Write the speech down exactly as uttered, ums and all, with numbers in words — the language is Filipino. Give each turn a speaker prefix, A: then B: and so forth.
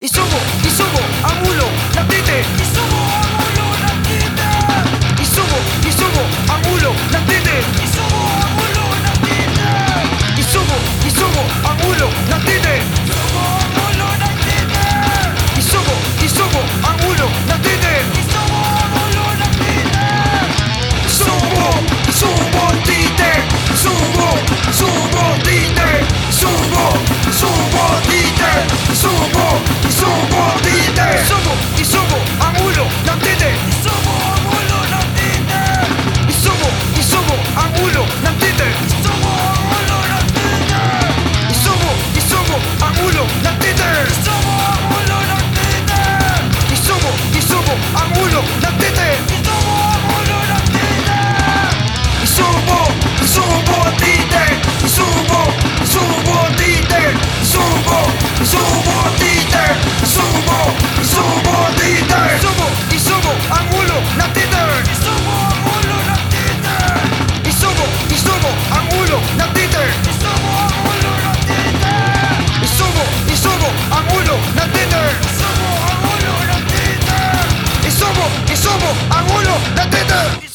A: Isubo, isubo ang ulo ng titi.
B: Isubo ang ulo ng titi.
A: Isubo, isubo ang ulo ng titi.
B: Isubo ang ulo ng titi.
A: Isubo, isubo ang ulo ng titi.
B: Isubo ang ulo ng titi.
A: Isubo, isubo ang ulo ng titi.
B: Isubo ang ulo ng titi.
A: Subo, subo titi. Subo, subo titi. Subo, subo titi. Subo, subo titi. Isubo, isubo ang ulo ng titi.
B: Isubo ang ulo ng titi.
A: Isubo, isubo ang ulo ng titi.
B: Isubo ang ulo ng titi.
A: Isubo, isubo ang ulo ng titi.
B: Isubo ang ulo ng titi.
A: Isubo, isubo ang ulo ng titi.
B: Isubo ang ulo ng titi.
A: Isubo, isubo titi. Isubo, isubo titi. Isubo, isubo titi. Isubo, isubo titi. Isubo, isubo ang ulo ng titi.
B: Isubo ang ulo ng titi.
A: Isubo, isubo ang ulo ng titi.
B: Isubo ang ulo ng titi.
A: Isubo, isubo ang ulo ng titi.
B: Isubo ang ulo ng titi.
A: Isubo, isubo ang ulo ng titi.